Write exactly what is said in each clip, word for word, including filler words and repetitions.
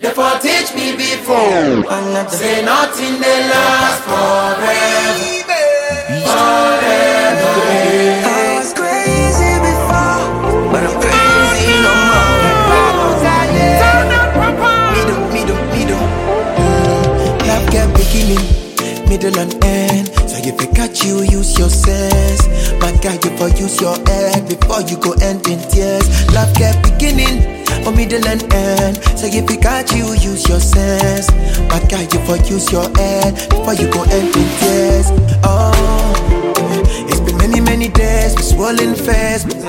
Therefore teach me before. Say nothing they last forever. Forever. I was crazy before, but I'm crazy no more. Middle, middle, middle. Love kept beginning, middle and end. So if I catch you, use your sense. My guy, you for use your head before you go end in tears. Love kept beginning, or middle and end. So if I catch you, use your sense. My guy, you for use your head before you go end in tears. Oh, it's been many, many days with swollen face. It's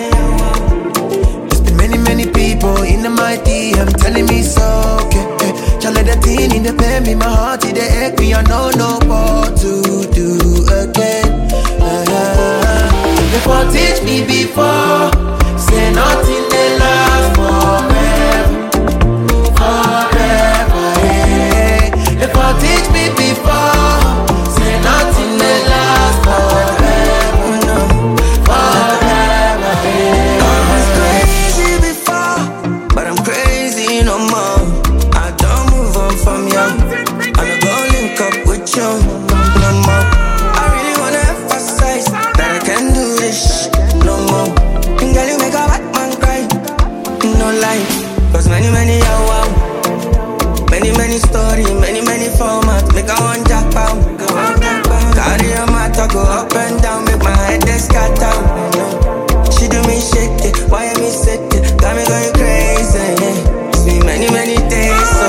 been many, many people in the mighty. I'm telling me so. Okay, okay. Y'all let that thing in the pain me, my heart it ache me. I don't know what to do again. Uh-huh. Before teach me before, say nothing they last forever, forever. Hey. Before teach me before, say nothing they last forever, no, forever. Hey. I was crazy before, but I'm crazy no more. I don't move on from you. I don't go link up with you no more. I really wanna emphasize that I can do this shit no more. And girl, you make a bad man cry, no lie. Cause many, many are wow. Many, many story, many, many formats. Make a one jack out. Carry a matter, go up and down. Make my head they scatter. She do me shake it, why am I sick it? Got me going crazy, yeah. It's been many, many days, so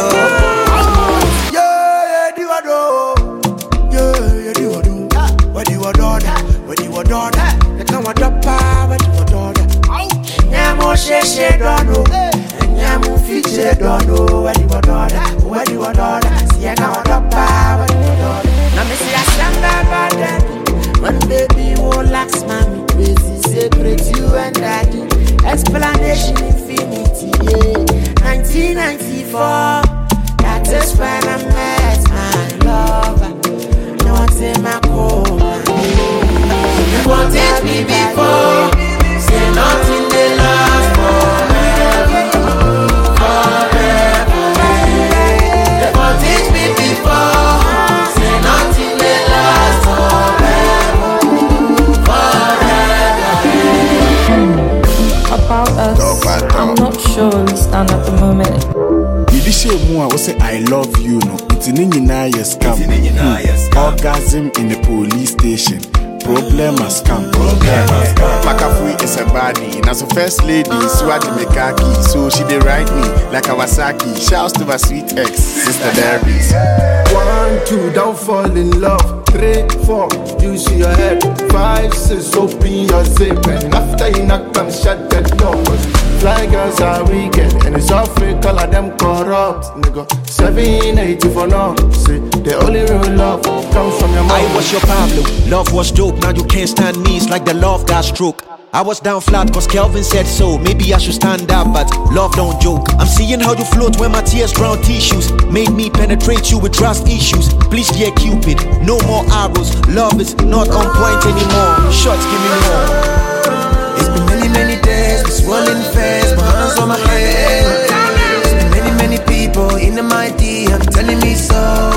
yeah, yeah, do I do? Yeah, yeah, do I do? What do I do? What do I do? You can't want the power, what do I do? Nyamo she she don't know. Nyamo fiche don't know. What do I do? What do I do? See I can't want the power, what do I do? Now me see I stand by by them. When baby won't lax, mommy crazy, separate you and daddy. Explanation infinity, yeah. nineteen ninety-four, that is when I met my lover. No one's in my coma. You won't teach me before, say nothing they last forever, forever. You won't teach me before, say nothing they last forever, forever. About us, I'm not sure understand at the moment. Did you say more? I say I love you, no. It's in Nina, yes, come. Orgasm in the police station. Problem has come. Makafui is a body. Now so first lady, Swati Mekaki. So she dey write me like Kawasaki. Shouts to my sweet ex, Sister Derbies. One, two, don't fall in love. Three, four, you see your head. Five, six, open your zip. And after you knock them, shut the doors. Fly girls are weekend, and it's all fake, all of them corrupt. Nigga, seven eighty for now. See, the only real love comes from your mom. I was your Pablo, love was dope. Now you can't stand me, it's like the love got stroke. I was down flat cause Kelvin said so. Maybe I should stand up, but love don't joke. I'm seeing how you float when my tears drown tissues. Made me penetrate you with trust issues. Please dear Cupid, no more arrows. Love is not on point anymore. Shots, give me more. it's been many, many days with swollen face, my hands on my head. It's been many, many people in the mighty. I'm telling me so.